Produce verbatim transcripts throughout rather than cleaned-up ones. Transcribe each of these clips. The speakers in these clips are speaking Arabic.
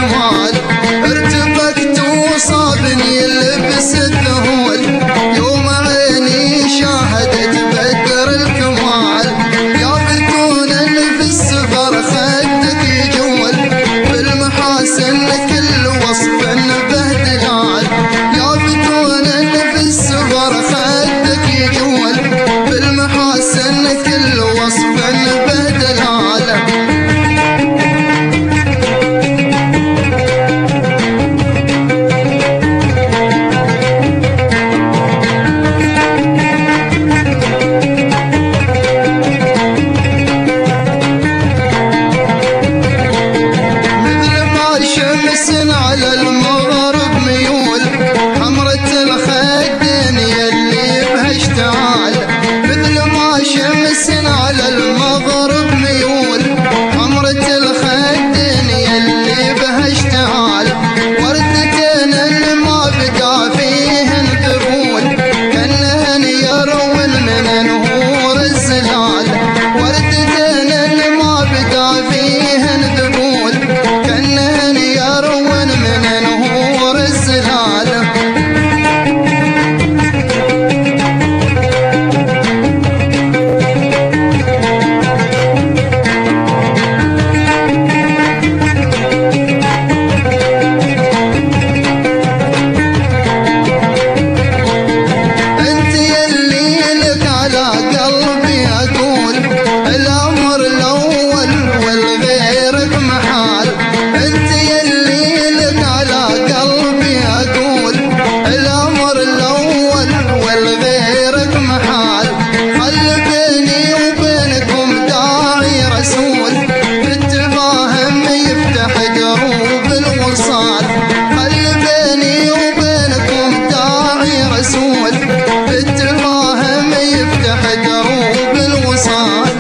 الكمال ارتبكت وصابني لبس الذهول يوم عيني شاهدت بدر الكمال يا بتونا في السفر خدك يجول بالمحاسن كل وصف بهدلال يا بتونا في السفر خدك يجول بالمحاسن كل وصف بهدلال على المغرب ميول حمرة الخدين يلي بها اشتعال مثل ما شمس على المغرب ميول حمرة الخدين يلي بها اشتعال وردتين اللي ما بقى فيهن ذبول كانهن يرون من نهور الزلال وردتين اللي ما بقى فيهن ذبول كانهن يرون من نهور الزلال انت يلي لك على قلبي اقول الامر الاول والغيرك محال انت يلي لك على قلبي اقول الامر الاول والغيرك محال خل بيني وبينكم داعي رسول بالتفاهم يفتح دروب الوصال خل بيني وبينكم داعي رسول بالتفاهم يفتح دروب الوصال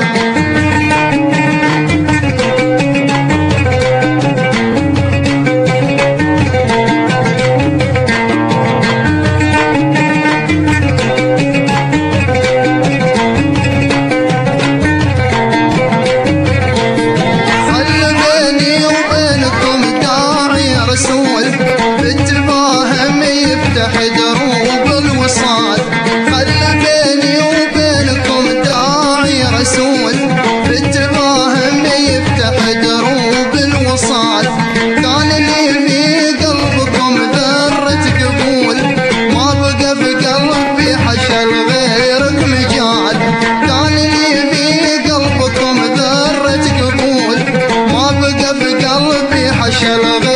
رسول بالتفاهم يفتح دروب الوصال خل بيني وبينكم داعي رسول بالتفاهم يفتح دروب الوصال كان لي في قلبكم ذرة قبول ما بقى في قلبي حشا لغيرك مجال كان لي في قلبكم ذرة قبول ما بقى في قلبي حشا لغيرك